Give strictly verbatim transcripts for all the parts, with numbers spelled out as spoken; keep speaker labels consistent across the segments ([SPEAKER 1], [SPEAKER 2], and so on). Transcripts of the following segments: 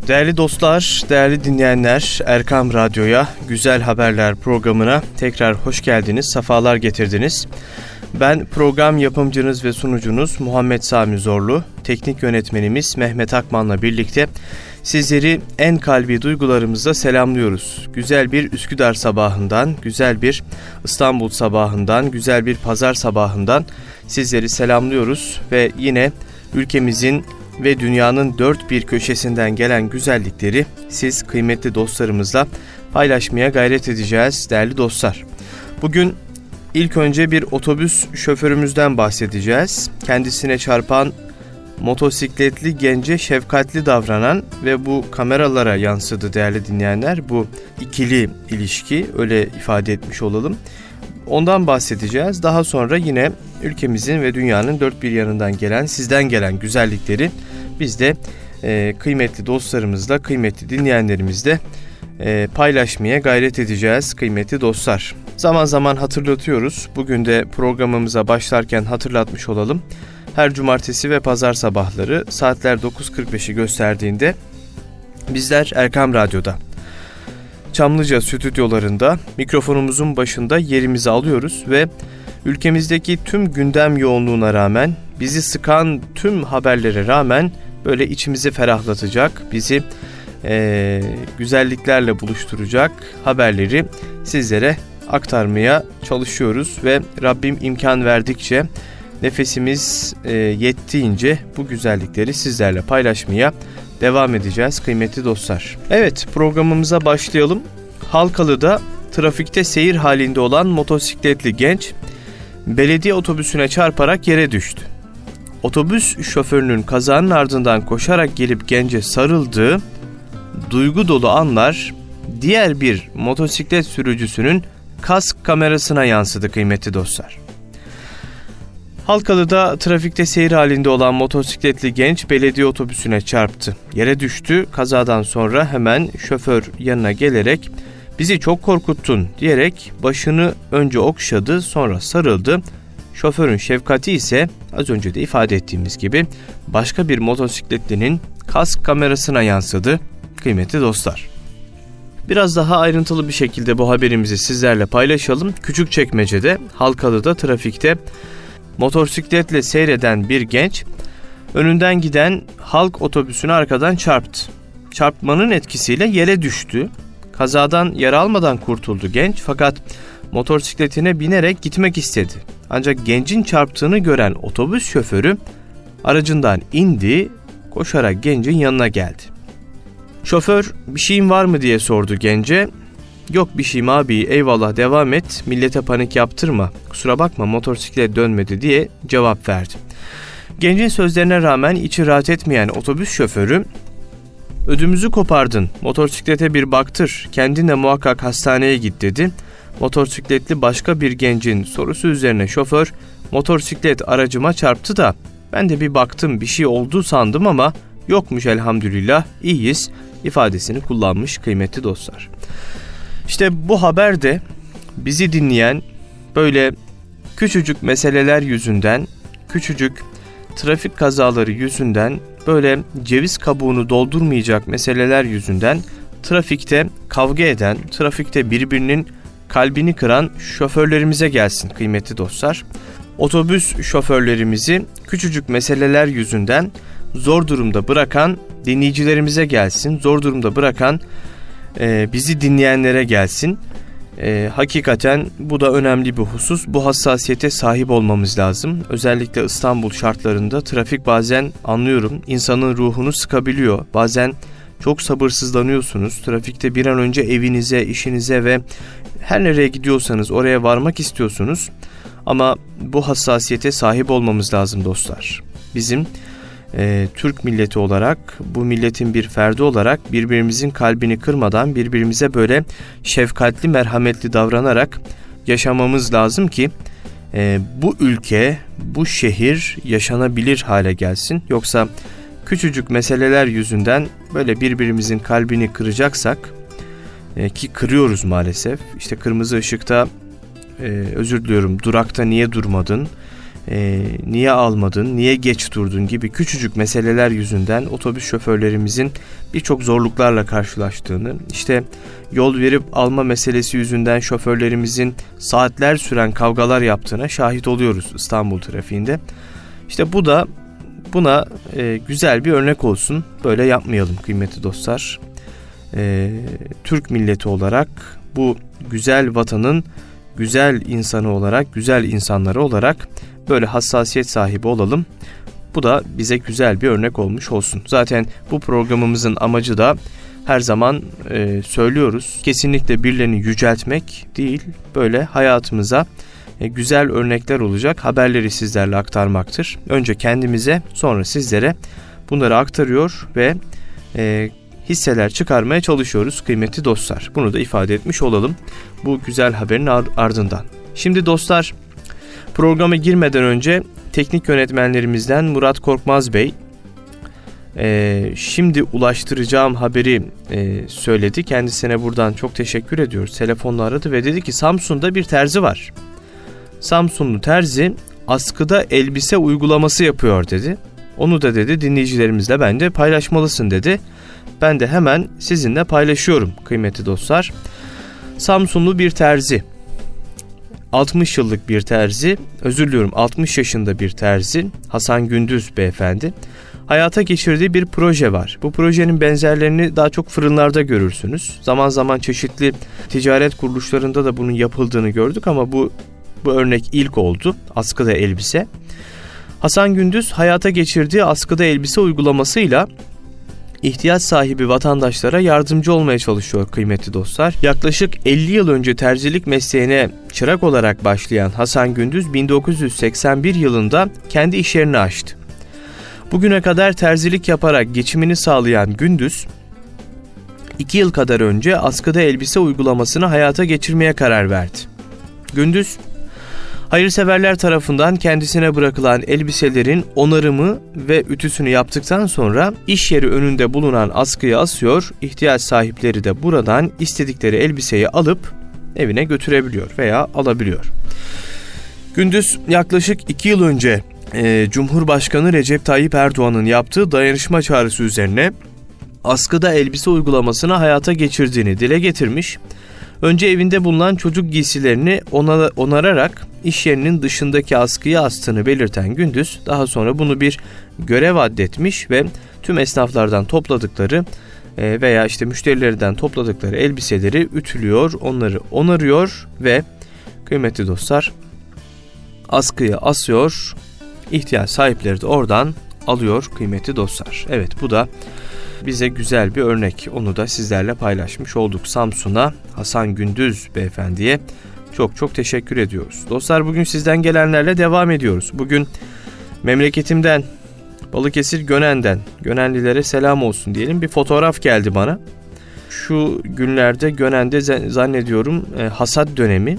[SPEAKER 1] Değerli dostlar, değerli dinleyenler, Erkam Radyo'ya, Güzel Haberler programına tekrar hoş geldiniz, sefalar getirdiniz. Ben program yapımcınız ve sunucunuz Muhammed Sami Zorlu, teknik yönetmenimiz Mehmet Akman'la birlikte sizleri en kalbi duygularımızla selamlıyoruz. Güzel bir Üsküdar sabahından, güzel bir İstanbul sabahından, güzel bir pazar sabahından sizleri selamlıyoruz ve yine ülkemizin ve dünyanın dört bir köşesinden gelen güzellikleri siz kıymetli dostlarımızla paylaşmaya gayret edeceğiz değerli dostlar. Bugün ilk önce bir otobüs şoförümüzden bahsedeceğiz. Kendisine çarpan motosikletli gence şefkatli davranan ve bu kameralara yansıdı değerli dinleyenler. Bu ikili ilişki, öyle ifade etmiş olalım. Ondan bahsedeceğiz. Daha sonra yine ülkemizin ve dünyanın dört bir yanından gelen, sizden gelen güzellikleri biz de e, kıymetli dostlarımızla, kıymetli dinleyenlerimizle e, paylaşmaya gayret edeceğiz kıymetli dostlar. Zaman zaman hatırlatıyoruz. Bugün de programımıza başlarken hatırlatmış olalım. Her cumartesi ve pazar sabahları saatler dokuz kırk beşi gösterdiğinde bizler Erkam Radyo'da, Çamlıca stüdyolarında mikrofonumuzun başında yerimizi alıyoruz ve ülkemizdeki tüm gündem yoğunluğuna rağmen, bizi sıkan tüm haberlere rağmen böyle içimizi ferahlatacak, bizi e, güzelliklerle buluşturacak haberleri sizlere aktarmaya çalışıyoruz ve Rabbim imkan verdikçe, nefesimiz e, yettiğince bu güzellikleri sizlerle paylaşmaya devam edeceğiz kıymetli dostlar. Evet, programımıza başlayalım. Halkalı'da trafikte seyir halinde olan motosikletli genç belediye otobüsüne çarparak yere düştü. Otobüs şoförünün kazanın ardından koşarak gelip gence sarıldığı duygu dolu anlar diğer bir motosiklet sürücüsünün kask kamerasına yansıdı kıymetli dostlar. Halkalı'da trafikte seyir halinde olan motosikletli genç belediye otobüsüne çarptı. Yere düştü. Kazadan sonra hemen şoför yanına gelerek "Bizi çok korkuttun" diyerek başını önce okşadı, sonra sarıldı. Şoförün şefkati ise az önce de ifade ettiğimiz gibi başka bir motosikletlinin kask kamerasına yansıdı kıymetli dostlar. Biraz daha ayrıntılı bir şekilde bu haberimizi sizlerle paylaşalım. Küçükçekmece'de, Halkalı'da trafikte motosikletle seyreden bir genç önünden giden halk otobüsüne arkadan çarptı. Çarpmanın etkisiyle yere düştü. Kazadan yara almadan kurtuldu genç, fakat motosikletine binerek gitmek istedi. Ancak gencin çarptığını gören otobüs şoförü aracından indi, koşarak gencin yanına geldi. Şoför "Bir şeyin var mı?" diye sordu gence. "Yok bir şeyim abi, eyvallah, devam et, millete panik yaptırma, kusura bakma motosiklet dönmedi" diye cevap verdi. Gencin sözlerine rağmen içi rahat etmeyen otobüs şoförü "Ödümüzü kopardın, motosiklete bir baktır, kendinle muhakkak hastaneye git" dedi. Motosikletli başka bir gencin sorusu üzerine şoför "Motosiklet aracıma çarptı da ben de bir baktım, bir şey oldu sandım ama yokmuş, elhamdülillah, iyiyiz" ifadesini kullanmış kıymetli dostlar. İşte bu haber de bizi dinleyen böyle küçücük meseleler yüzünden, küçücük trafik kazaları yüzünden, böyle ceviz kabuğunu doldurmayacak meseleler yüzünden trafikte kavga eden, trafikte birbirinin kalbini kıran şoförlerimize gelsin kıymetli dostlar. Otobüs şoförlerimizi küçücük meseleler yüzünden zor durumda bırakan dinleyicilerimize gelsin, zor durumda bırakan e, bizi dinleyenlere gelsin. E, hakikaten bu da önemli bir husus. Bu hassasiyete sahip olmamız lazım. Özellikle İstanbul şartlarında trafik bazen, anlıyorum, insanın ruhunu sıkabiliyor. Bazen çok sabırsızlanıyorsunuz. Trafikte bir an önce evinize, işinize ve her nereye gidiyorsanız oraya varmak istiyorsunuz. Ama bu hassasiyete sahip olmamız lazım dostlar. Bizim e, Türk milleti olarak, bu milletin bir ferdi olarak birbirimizin kalbini kırmadan, birbirimize böyle şefkatli, merhametli davranarak yaşamamız lazım ki e, bu ülke, bu şehir yaşanabilir hale gelsin. Yoksa küçücük meseleler yüzünden böyle birbirimizin kalbini kıracaksak, e, ki kırıyoruz maalesef. İşte kırmızı ışıkta, e, özür diliyorum, durakta niye durmadın? e, niye almadın, niye geç durdun gibi küçücük meseleler yüzünden otobüs şoförlerimizin birçok zorluklarla karşılaştığını, işte yol verip alma meselesi yüzünden şoförlerimizin saatler süren kavgalar yaptığına şahit oluyoruz İstanbul trafiğinde. İşte bu da buna e, güzel bir örnek olsun. Böyle yapmayalım kıymetli dostlar. E, Türk milleti olarak bu güzel vatanın güzel insanı olarak, güzel insanları olarak böyle hassasiyet sahibi olalım. Bu da bize güzel bir örnek olmuş olsun. Zaten bu programımızın amacı da her zaman e, söylüyoruz. Kesinlikle birilerini yüceltmek değil, böyle hayatımıza e, güzel örnekler olacak haberleri sizlerle aktarmaktır. Önce kendimize, sonra sizlere bunları aktarıyor ve e, hisseler çıkarmaya çalışıyoruz kıymetli dostlar. Bunu da ifade etmiş olalım bu güzel haberin ardından. Şimdi dostlar, programa girmeden önce teknik yönetmenlerimizden Murat Korkmaz Bey e, şimdi ulaştıracağım haberi e, söyledi. Kendisine buradan çok teşekkür ediyoruz. Telefonla aradı ve dedi ki Samsun'da bir terzi var. Samsunlu terzi askıda elbise uygulaması yapıyor dedi. Onu da dedi dinleyicilerimizle bence paylaşmalısın dedi. Ben de hemen sizinle paylaşıyorum kıymetli dostlar. Samsunlu bir terzi, altmış yıllık bir terzi, özür diliyorum altmış yaşında bir terzi, Hasan Gündüz beyefendi, hayata geçirdiği bir proje var. Bu projenin benzerlerini daha çok fırınlarda görürsünüz. Zaman zaman çeşitli ticaret kuruluşlarında da bunun yapıldığını gördük ama bu bu örnek ilk oldu. Askıda elbise. Hasan Gündüz hayata geçirdiği askıda elbise uygulamasıyla ihtiyaç sahibi vatandaşlara yardımcı olmaya çalışıyor kıymetli dostlar. Yaklaşık elli yıl önce terzilik mesleğine çırak olarak başlayan Hasan Gündüz bin dokuz yüz seksen bir yılında kendi iş yerini açtı. Bugüne kadar terzilik yaparak geçimini sağlayan Gündüz, iki yıl kadar önce askıda elbise uygulamasını hayata geçirmeye karar verdi. Gündüz, hayırseverler tarafından kendisine bırakılan elbiselerin onarımı ve ütüsünü yaptıktan sonra iş yeri önünde bulunan askıya asıyor, ihtiyaç sahipleri de buradan istedikleri elbiseyi alıp evine götürebiliyor veya alabiliyor. Gündüz yaklaşık iki yıl önce e, Cumhurbaşkanı Recep Tayyip Erdoğan'ın yaptığı dayanışma çağrısı üzerine askıda elbise uygulamasını hayata geçirdiğini dile getirmiş. Önce evinde bulunan çocuk giysilerini onararak iş yerinin dışındaki askıya astığını belirten Gündüz, daha sonra bunu bir görev addetmiş ve tüm esnaflardan topladıkları veya işte müşterilerden topladıkları elbiseleri ütülüyor, onları onarıyor ve kıymetli dostlar askıya asıyor, ihtiyaç sahipleri de oradan alıyor kıymetli dostlar. Evet, bu da bize güzel bir örnek. Onu da sizlerle paylaşmış olduk. Samsun'a Hasan Gündüz beyefendiye çok çok teşekkür ediyoruz. Dostlar, bugün sizden gelenlerle devam ediyoruz. Bugün memleketimden, Balıkesir Gönen'den, Gönenlilere selam olsun diyelim, bir fotoğraf geldi bana. Şu günlerde Gönen'de zannediyorum e, hasat dönemi,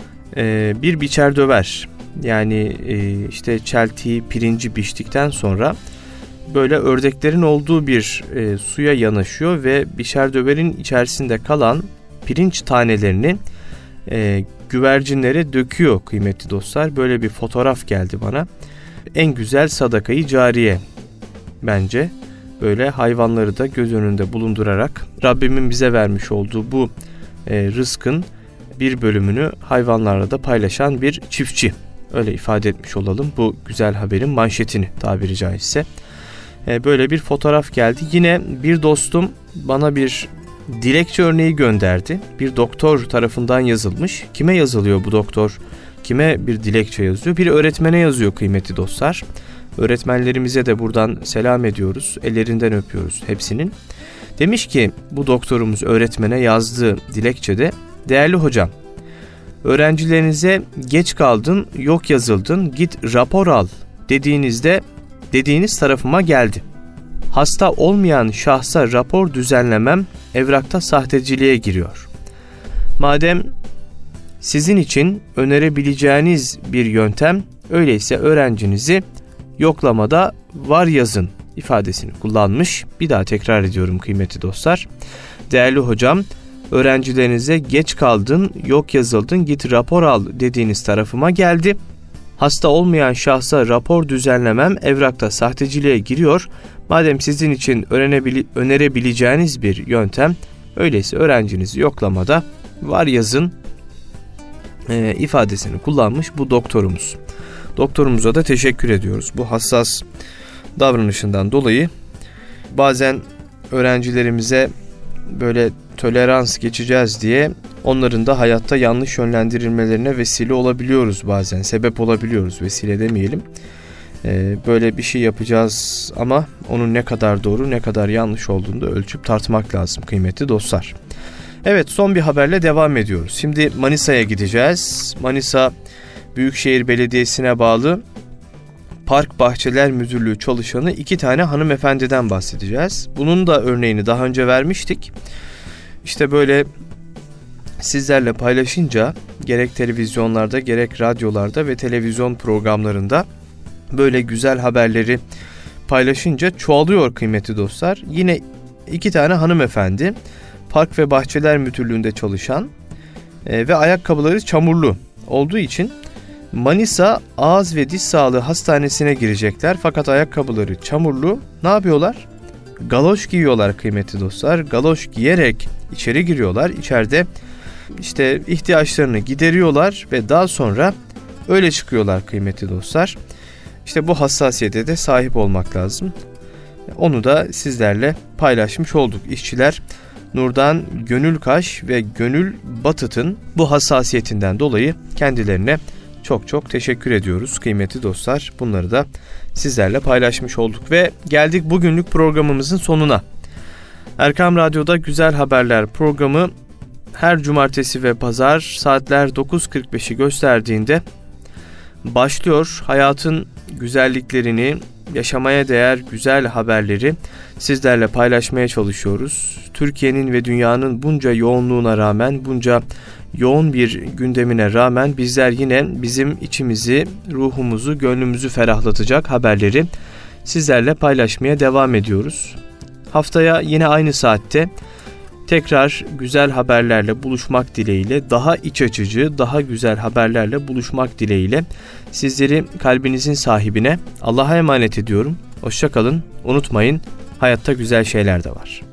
[SPEAKER 1] e, bir biçer döver. Yani e, işte çeltiği, pirinci biçtikten sonra böyle ördeklerin olduğu bir e, suya yanaşıyor ve biçer döverin içerisinde kalan pirinç tanelerini e, güvercinlere döküyor kıymetli dostlar. Böyle bir fotoğraf geldi bana. En güzel sadakayı cariye bence. Böyle hayvanları da göz önünde bulundurarak Rabbimin bize vermiş olduğu bu e, rızkın bir bölümünü hayvanlarla da paylaşan bir çiftçi. Öyle ifade etmiş olalım bu güzel haberin manşetini tabiri caizse. Böyle bir fotoğraf geldi. Yine bir dostum bana bir dilekçe örneği gönderdi. Bir doktor tarafından yazılmış. Kime yazılıyor bu doktor? Kime bir dilekçe yazıyor? Bir öğretmene yazıyor kıymetli dostlar. Öğretmenlerimize de buradan selam ediyoruz. Ellerinden öpüyoruz hepsinin. Demiş ki bu doktorumuz öğretmene yazdığı dilekçede, değerli hocam, öğrencilerinize geç kaldın, yok yazıldın, git rapor al dediğinizde dediğiniz tarafıma geldi. Hasta olmayan şahsa rapor düzenlemem evrakta sahteciliğe giriyor. Madem sizin için önerebileceğiniz bir yöntem, öyleyse öğrencinizi yoklamada var yazın ifadesini kullanmış. Bir daha tekrar ediyorum kıymetli dostlar. Değerli hocam, öğrencilerinize geç kaldın, yok yazıldın, git rapor al dediğiniz tarafıma geldi. Hasta olmayan şahsa rapor düzenlemem evrakta sahteciliğe giriyor. Madem sizin için öğrenebili- önerebileceğiniz bir yöntem, öyleyse öğrencinizi yoklamada var yazın e, ifadesini kullanmış bu doktorumuz. Doktorumuza da teşekkür ediyoruz. Bu hassas davranışından dolayı bazen öğrencilerimize böyle tolerans geçeceğiz diye onların da hayatta yanlış yönlendirilmelerine vesile olabiliyoruz bazen. Sebep olabiliyoruz, vesile demeyelim. Ee, böyle bir şey yapacağız ama onun ne kadar doğru ne kadar yanlış olduğunu da ölçüp tartmak lazım kıymetli dostlar. Evet, son bir haberle devam ediyoruz. Şimdi Manisa'ya gideceğiz. Manisa Büyükşehir Belediyesi'ne bağlı Park Bahçeler Müdürlüğü çalışanı iki tane hanımefendiden bahsedeceğiz. Bunun da örneğini daha önce vermiştik. İşte böyle sizlerle paylaşınca gerek televizyonlarda gerek radyolarda ve televizyon programlarında böyle güzel haberleri paylaşınca çoğalıyor kıymetli dostlar. Yine iki tane hanımefendi Park ve Bahçeler Müdürlüğü'nde çalışan e, ve ayakkabıları çamurlu olduğu için Manisa Ağız ve Diş Sağlığı Hastanesi'ne girecekler. Fakat ayakkabıları çamurlu. Ne yapıyorlar? Galoş giyiyorlar kıymetli dostlar. Galoş giyerek içeri giriyorlar. İçeride işte ihtiyaçlarını gideriyorlar ve daha sonra öyle çıkıyorlar kıymetli dostlar. İşte bu hassasiyete de sahip olmak lazım. Onu da sizlerle paylaşmış olduk. İşçiler Nurdan Gönülkaş ve Gönül Batıt'ın bu hassasiyetinden dolayı kendilerine çok çok teşekkür ediyoruz kıymetli dostlar. Bunları da sizlerle paylaşmış olduk ve geldik bugünlük programımızın sonuna. Erkam Radyo'da Güzel Haberler programı her cumartesi ve pazar saatler dokuz kırk beşi gösterdiğinde başlıyor. Hayatın güzelliklerini, yaşamaya değer güzel haberleri sizlerle paylaşmaya çalışıyoruz. Türkiye'nin ve dünyanın bunca yoğunluğuna rağmen, bunca yoğun bir gündemine rağmen bizler yine bizim içimizi, ruhumuzu, gönlümüzü ferahlatacak haberleri sizlerle paylaşmaya devam ediyoruz. Haftaya yine aynı saatte tekrar güzel haberlerle buluşmak dileğiyle, daha iç açıcı, daha güzel haberlerle buluşmak dileğiyle sizleri kalbinizin sahibine Allah'a emanet ediyorum. Hoşça kalın, unutmayın, hayatta güzel şeyler de var.